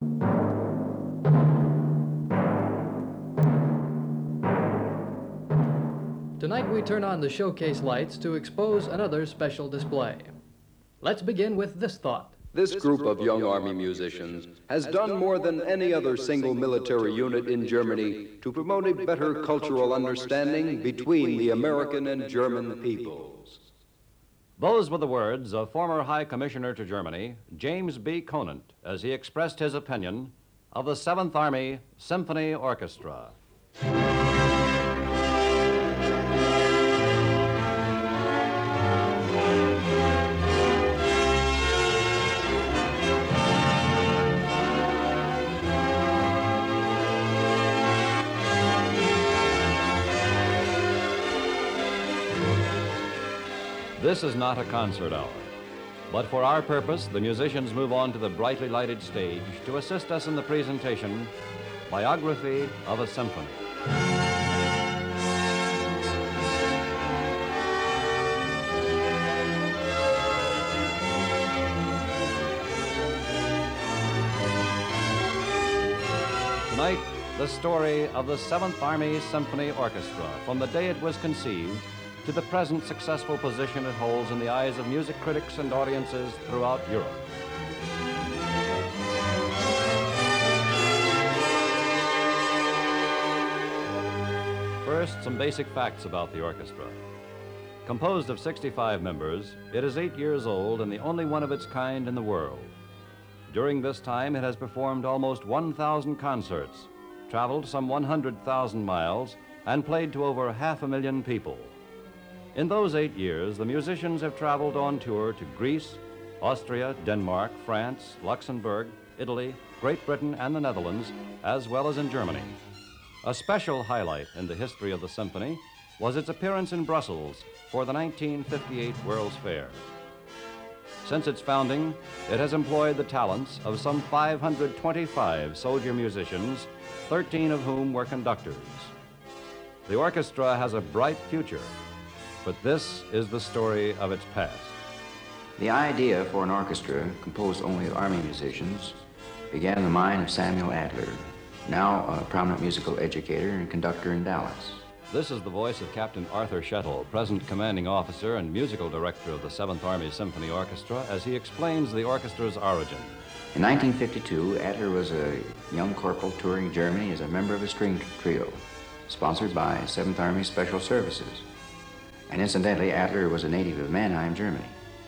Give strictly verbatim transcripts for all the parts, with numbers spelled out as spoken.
Tonight we turn on the showcase lights to expose another special display. Let's begin with this thought. This group of young Army musicians has done more than any other single military unit in Germany to promote a better cultural understanding between the American and German peoples. Those were the words of former High Commissioner to Germany, James B. Conant, as he expressed his opinion of the seventh Army Symphony Orchestra. This is not a concert hour, but for our purpose, the musicians move on to the brightly lighted stage to assist us in the presentation, Biography of a Symphony. Tonight, the story of the seventh Army Symphony Orchestra, from the day it was conceived to the present successful position it holds in the eyes of music critics and audiences throughout Europe. First, some basic facts about the orchestra. Composed of sixty-five members, it is eight years old and the only one of its kind in the world. During this time, it has performed almost one thousand concerts, traveled some one hundred thousand miles, and played to over half a million people. In those eight years, the musicians have traveled on tour to Greece, Austria, Denmark, France, Luxembourg, Italy, Great Britain, and the Netherlands, as well as in Germany. A special highlight in the history of the symphony was its appearance in Brussels for the nineteen fifty-eight World's Fair. Since its founding, it has employed the talents of some five hundred twenty-five soldier musicians, thirteen of whom were conductors. The orchestra has a bright future, but this is the story of its past. The idea for an orchestra composed only of Army musicians began in the mind of Samuel Adler, now a prominent musical educator and conductor in Dallas. This is the voice of Captain Arthur Shettle, present commanding officer and musical director of the seventh Army Symphony Orchestra, as he explains the orchestra's origin. In nineteen fifty-two, Adler was a young corporal touring Germany as a member of a string trio, sponsored by seventh Army Special Services. And incidentally, Adler was a native of Mannheim, Germany.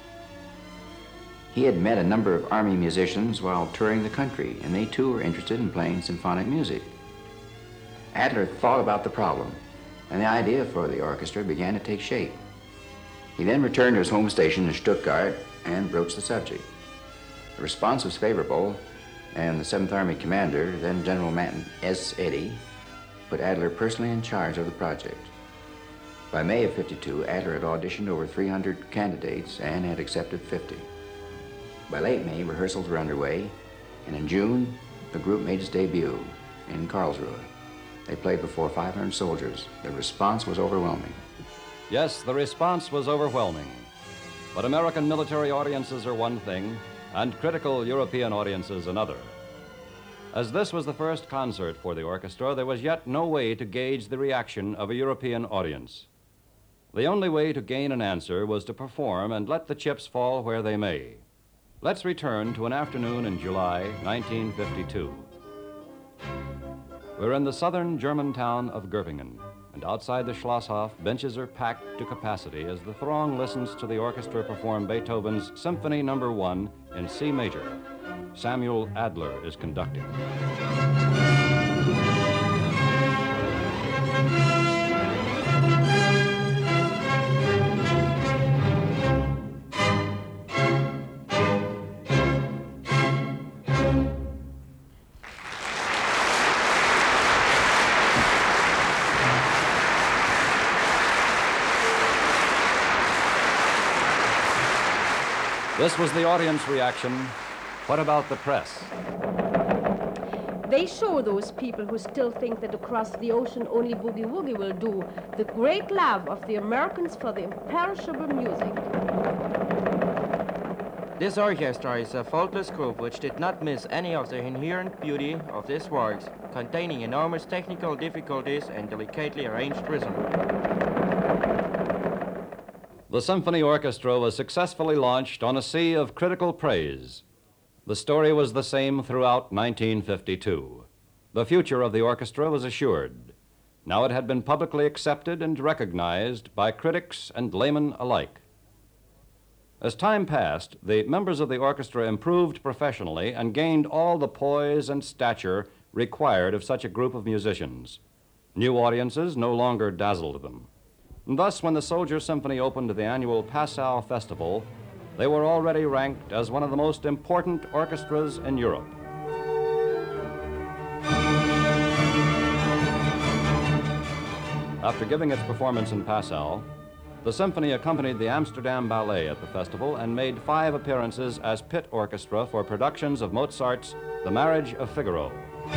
He had met a number of Army musicians while touring the country, and they too were interested in playing symphonic music. Adler thought about the problem, and the idea for the orchestra began to take shape. He then returned to his home station in Stuttgart and broached the subject. The response was favorable, and the seventh Army commander, then General Manton S. Eddy, put Adler personally in charge of the project. By May of fifty-two, Adler had auditioned over three hundred candidates and had accepted fifty. By late May, rehearsals were underway, and in June, the group made its debut in Karlsruhe. They played before five hundred soldiers. The response was overwhelming. Yes, the response was overwhelming. But American military audiences are one thing, and critical European audiences another. As this was the first concert for the orchestra, there was yet no way to gauge the reaction of a European audience. The only way to gain an answer was to perform and let the chips fall where they may. Let's return to an afternoon in July nineteen fifty-two. We're in the southern German town of Göppingen, and outside the Schlosshof, benches are packed to capacity as the throng listens to the orchestra perform Beethoven's Symphony Number One in C major. Samuel Adler is conducting. This was the audience reaction. What about the press? They show those people who still think that across the ocean only boogie-woogie will do the great love of the Americans for the imperishable music. This orchestra is a faultless group which did not miss any of the inherent beauty of this works, containing enormous technical difficulties and delicately arranged rhythm. The symphony orchestra was successfully launched on a sea of critical praise. The story was the same throughout nineteen fifty-two. The future of the orchestra was assured. Now it had been publicly accepted and recognized by critics and laymen alike. As time passed, the members of the orchestra improved professionally and gained all the poise and stature required of such a group of musicians. New audiences no longer dazzled them. And thus, when the Soldier Symphony opened the annual Passau Festival, they were already ranked as one of the most important orchestras in Europe. After giving its performance in Passau, the symphony accompanied the Amsterdam Ballet at the festival and made five appearances as pit orchestra for productions of Mozart's The Marriage of Figaro.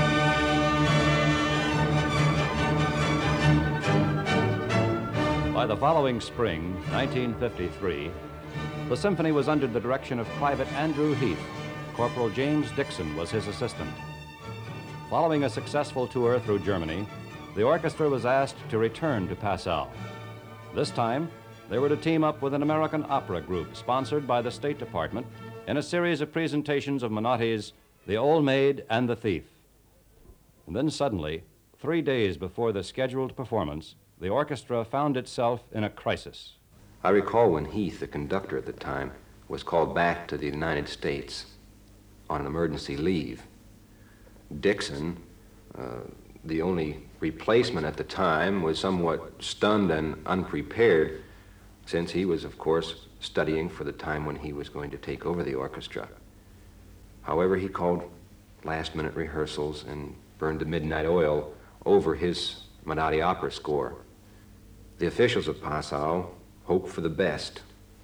By the following spring, nineteen fifty-three, the symphony was under the direction of Private Andrew Heath. Corporal James Dixon was his assistant. Following a successful tour through Germany, the orchestra was asked to return to Passau. This time, they were to team up with an American opera group sponsored by the State Department in a series of presentations of Menotti's The Old Maid and the Thief. And then suddenly, three days before the scheduled performance, the orchestra found itself in a crisis. I recall when Heath, the conductor at the time, was called back to the United States on an emergency leave. Dixon, uh, the only replacement at the time, was somewhat stunned and unprepared, since he was, of course, studying for the time when he was going to take over the orchestra. However, he called last-minute rehearsals and burned the midnight oil over his Menotti opera score. The officials of Passau hoped for the best.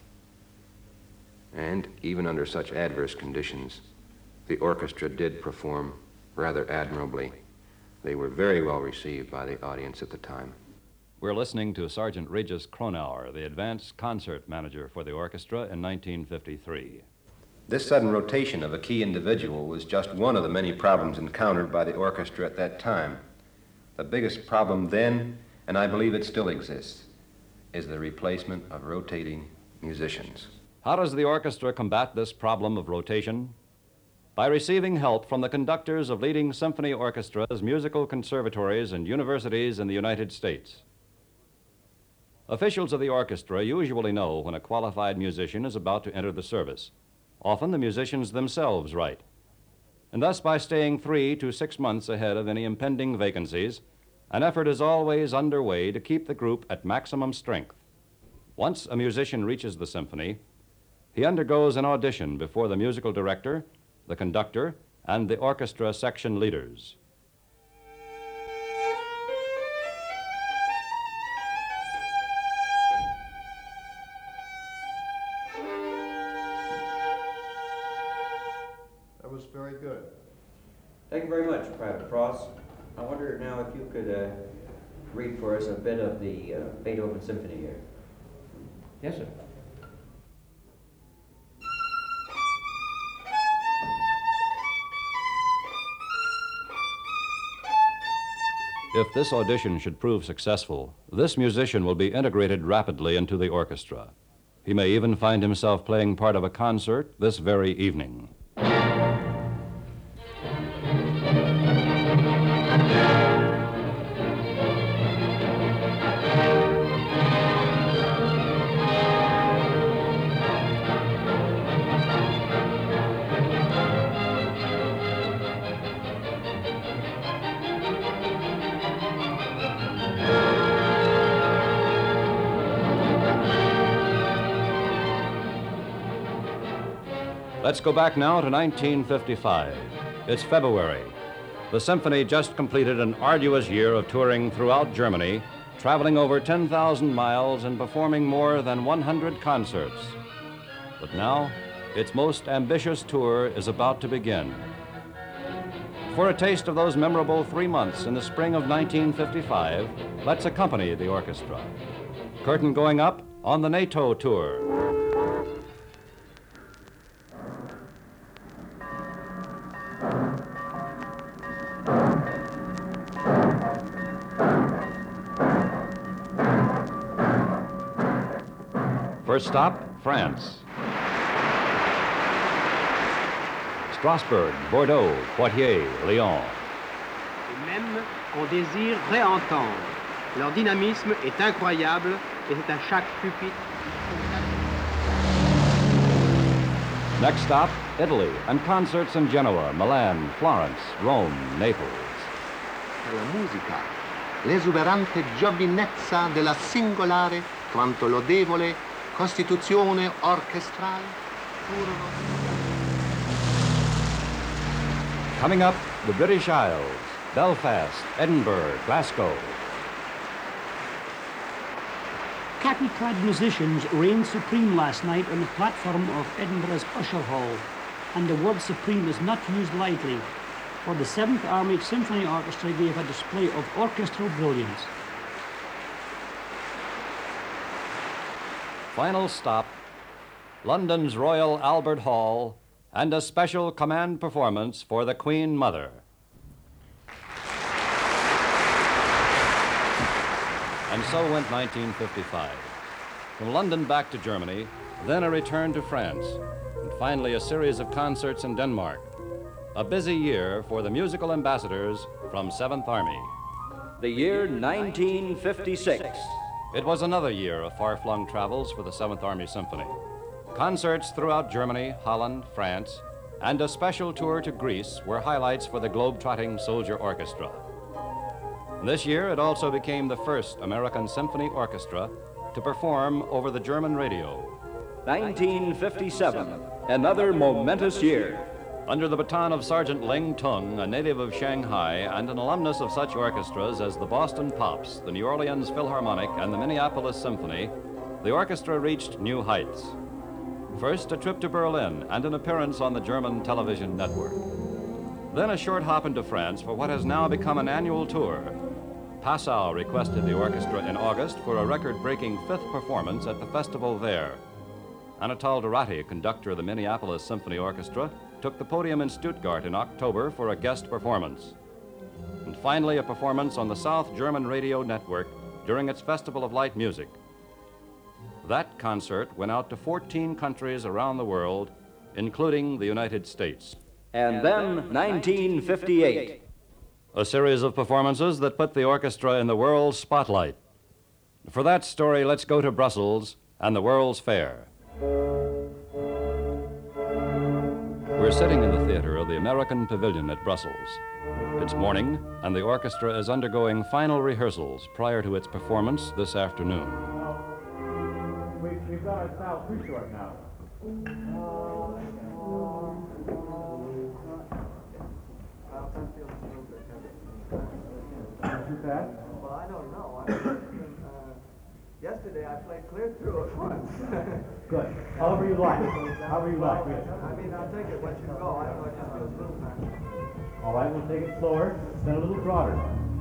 And even under such adverse conditions, the orchestra did perform rather admirably. They were very well received by the audience at the time. We're listening to Sergeant Regis Kronauer, the advanced concert manager for the orchestra in nineteen fifty-three. This sudden rotation of a key individual was just one of the many problems encountered by the orchestra at that time. The biggest problem then, and I believe it still exists, is the replacement of rotating musicians. How does the orchestra combat this problem of rotation? By receiving help from the conductors of leading symphony orchestras, musical conservatories, and universities in the United States. Officials of the orchestra usually know when a qualified musician is about to enter the service. Often the musicians themselves write. And thus, by staying three to six months ahead of any impending vacancies, an effort is always underway to keep the group at maximum strength. Once a musician reaches the symphony, he undergoes an audition before the musical director, the conductor, and the orchestra section leaders. That was very good. Thank you very much, Private Frost. I wonder now if you could uh, read for us a bit of the uh, Beethoven Symphony here. Yes, sir. If this audition should prove successful, this musician will be integrated rapidly into the orchestra. He may even find himself playing part of a concert this very evening. Let's go back now to nineteen fifty-five. It's February. The symphony just completed an arduous year of touring throughout Germany, traveling over ten thousand miles and performing more than one hundred concerts. But now, its most ambitious tour is about to begin. For a taste of those memorable three months in the spring of nineteen fifty-five, let's accompany the orchestra. Curtain going up on the NATO tour. First stop, France. Strasbourg, Bordeaux, Poitiers, Lyon. Et même, on désire réentendre. Leur dynamisme est incroyable et c'est à chaque pupitre. Next stop, Italy, and concerts in Genoa, Milan, Florence, Rome, Naples. La musica, l'esuberante giovinezza della singolare quanto lodevole costituzione orchestrale furono. Coming up, the British Isles, Belfast, Edinburgh, Glasgow. Khaki-clad musicians reigned supreme last night on the platform of Edinburgh's Usher Hall, and the word supreme is not used lightly, for the seventh Army Symphony Orchestra gave a display of orchestral brilliance. Final stop, London's Royal Albert Hall, and a special command performance for the Queen Mother. And so went nineteen fifty-five. From London back to Germany, then a return to France, and finally a series of concerts in Denmark. A busy year for the musical ambassadors from seventh Army. The year nineteen fifty-six. It was another year of far-flung travels for the seventh Army Symphony. Concerts throughout Germany, Holland, France, and a special tour to Greece were highlights for the globe-trotting Soldier Orchestra. This year, it also became the first American symphony orchestra to perform over the German radio. nineteen fifty-seven, another momentous year. Under the baton of Sergeant Ling Tung, a native of Shanghai and an alumnus of such orchestras as the Boston Pops, the New Orleans Philharmonic, and the Minneapolis Symphony, the orchestra reached new heights. First, a trip to Berlin and an appearance on the German television network. Then a short hop into France for what has now become an annual tour. Passau requested the orchestra in August for a record-breaking fifth performance at the festival there. Anatole Durati, conductor of the Minneapolis Symphony Orchestra, took the podium in Stuttgart in October for a guest performance. And finally, a performance on the South German Radio Network during its Festival of Light Music. That concert went out to fourteen countries around the world, including the United States. And then nineteen fifty-eight. A series of performances that put the orchestra in the world's spotlight. For that story, let's go to Brussels and the World's Fair. We're sitting in the theater of the American Pavilion at Brussels. It's morning, and the orchestra is undergoing final rehearsals prior to its performance this afternoon. We've, we've got our style too short now. Too fast? Well, I don't know. I mean, uh, yesterday I played clear through it once. Good. However you like. However you like. I mean, I'll take it once you go. I know it just feels a little time. All right, we'll take it slower, then a little broader.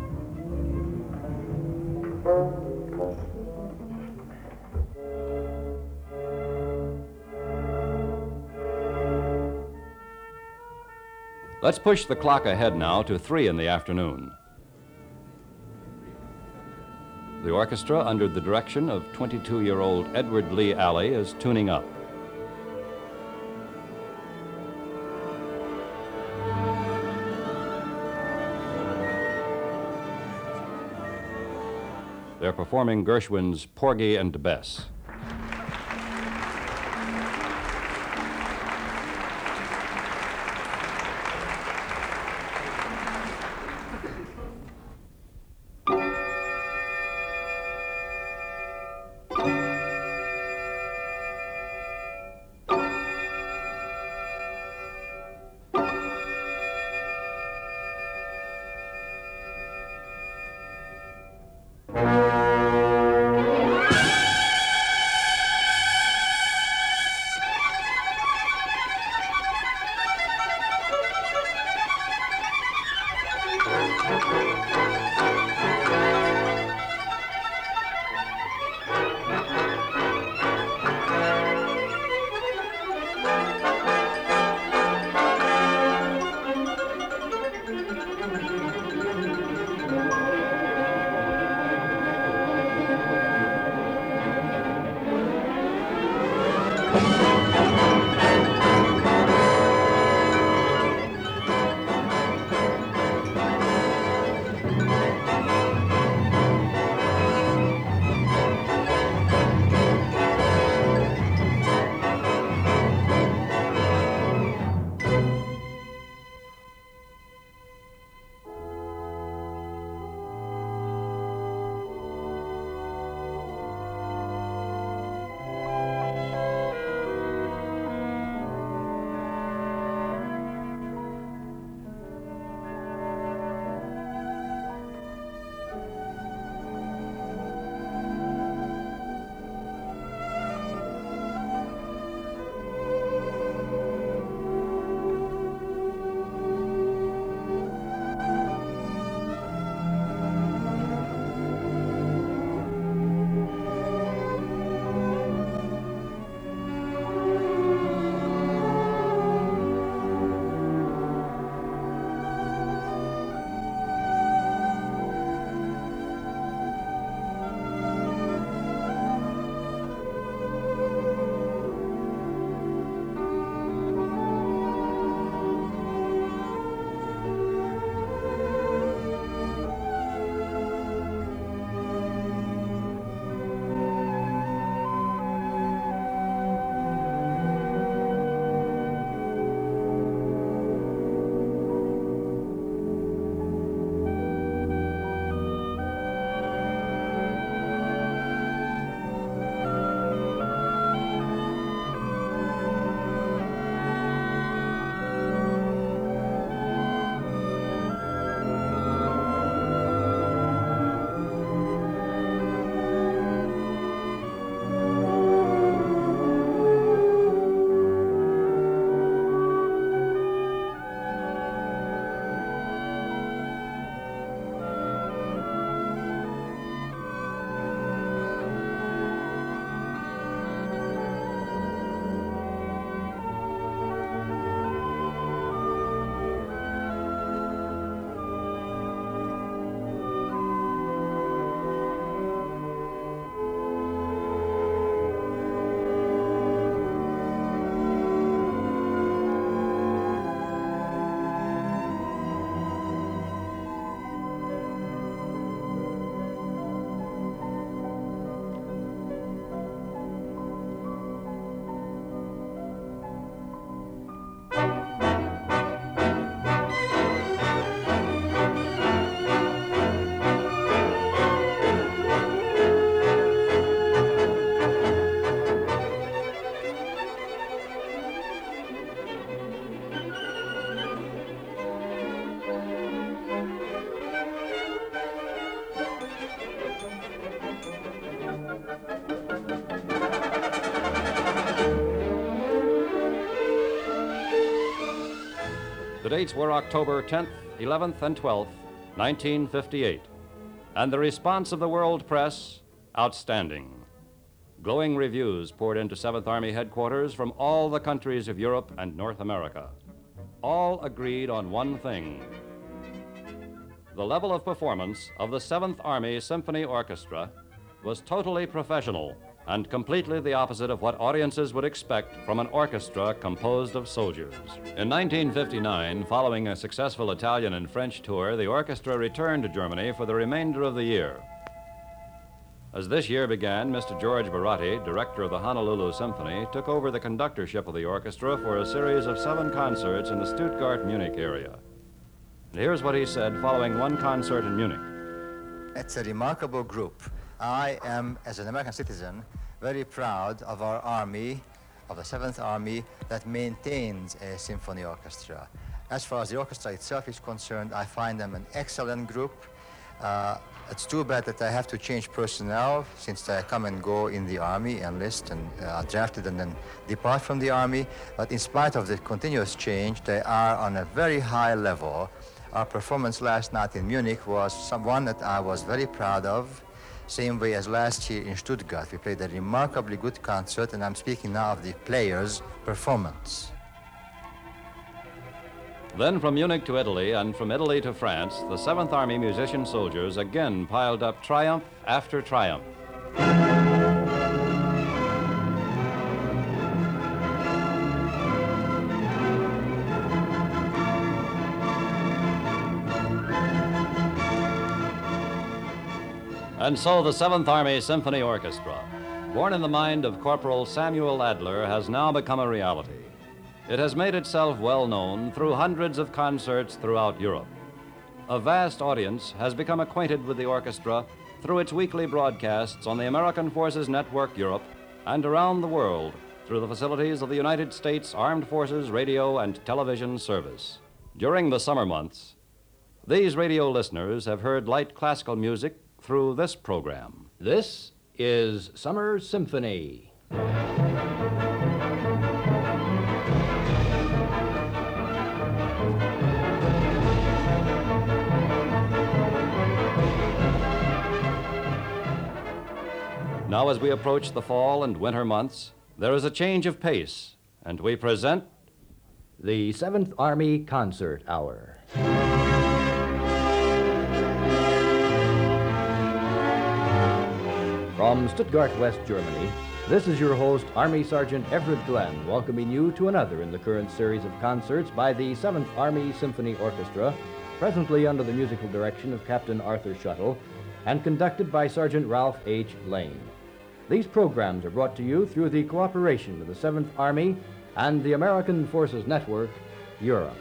Let's push the clock ahead now to three in the afternoon. The orchestra, under the direction of twenty-two-year-old Edward Lee Alley, is tuning up. They're performing Gershwin's Porgy and Bess. dates were October tenth, eleventh, and twelfth, nineteen fifty-eight. And the response of the world press, outstanding. Glowing reviews poured into seventh Army headquarters from all the countries of Europe and North America. All agreed on one thing. The level of performance of the seventh Army Symphony Orchestra was totally professional and completely the opposite of what audiences would expect from an orchestra composed of soldiers. In nineteen fifty-nine, following a successful Italian and French tour, the orchestra returned to Germany for the remainder of the year. As this year began, Mister George Baratti, director of the Honolulu Symphony, took over the conductorship of the orchestra for a series of seven concerts in the Stuttgart-Munich area. And here's what he said following one concert in Munich. It's a remarkable group. I am, as an American citizen, very proud of our army, of the seventh Army, that maintains a symphony orchestra. As far as the orchestra itself is concerned, I find them an excellent group. Uh, it's too bad that I have to change personnel since I come and go in the Army, enlist and uh, drafted and then depart from the Army. But in spite of the continuous change, they are on a very high level. Our performance last night in Munich was some, one that I was very proud of. Same way as last year in Stuttgart. We played a remarkably good concert, and I'm speaking now of the players' performance. Then from Munich to Italy and from Italy to France, the seventh Army musician soldiers again piled up triumph after triumph. And so the seventh Army Symphony Orchestra, born in the mind of Corporal Samuel Adler, has now become a reality. It has made itself well known through hundreds of concerts throughout Europe. A vast audience has become acquainted with the orchestra through its weekly broadcasts on the American Forces Network Europe and around the world through the facilities of the United States Armed Forces Radio and Television Service. During the summer months, these radio listeners have heard light classical music through this program. This is Summer Symphony. Now, as we approach the fall and winter months, there is a change of pace, and we present the seventh Army Concert Hour. From Stuttgart, West Germany, this is your host, Army Sergeant Everett Glenn, welcoming you to another in the current series of concerts by the seventh Army Symphony Orchestra, presently under the musical direction of Captain Arthur Shuttle, and conducted by Sergeant Ralph H. Lane. These programs are brought to you through the cooperation of the seventh Army and the American Forces Network, Europe.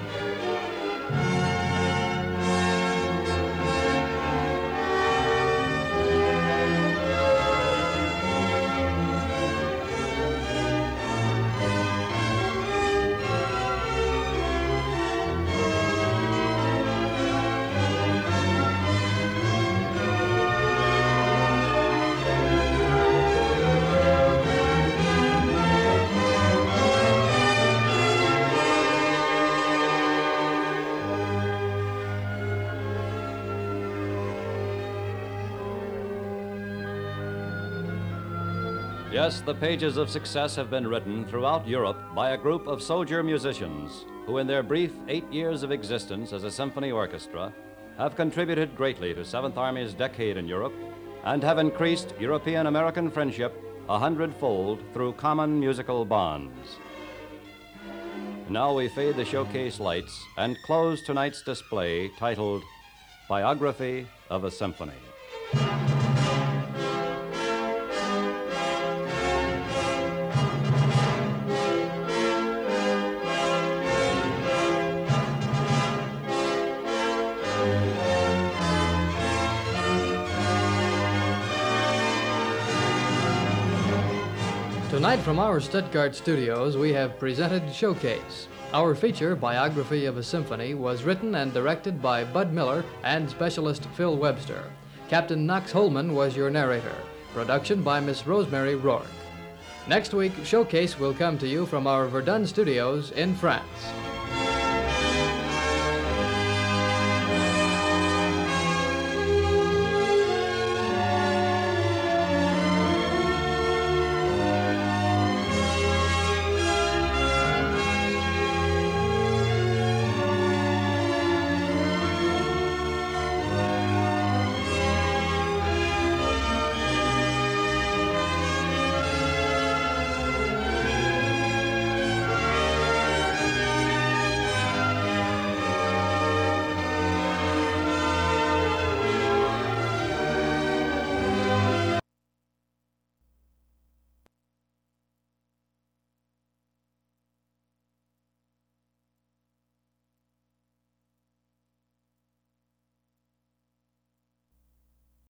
Yes, the pages of success have been written throughout Europe by a group of soldier musicians who, in their brief eight years of existence as a symphony orchestra, have contributed greatly to seventh Army's decade in Europe and have increased European-American friendship a hundredfold through common musical bonds. Now we fade the showcase lights and close tonight's display titled Biography of a Symphony. Tonight from our Stuttgart studios, we have presented Showcase. Our feature, Biography of a Symphony, was written and directed by Bud Miller and specialist Phil Webster. Captain Knox Holman was your narrator. Production by Miss Rosemary Rourke. Next week, Showcase will come to you from our Verdun studios in France.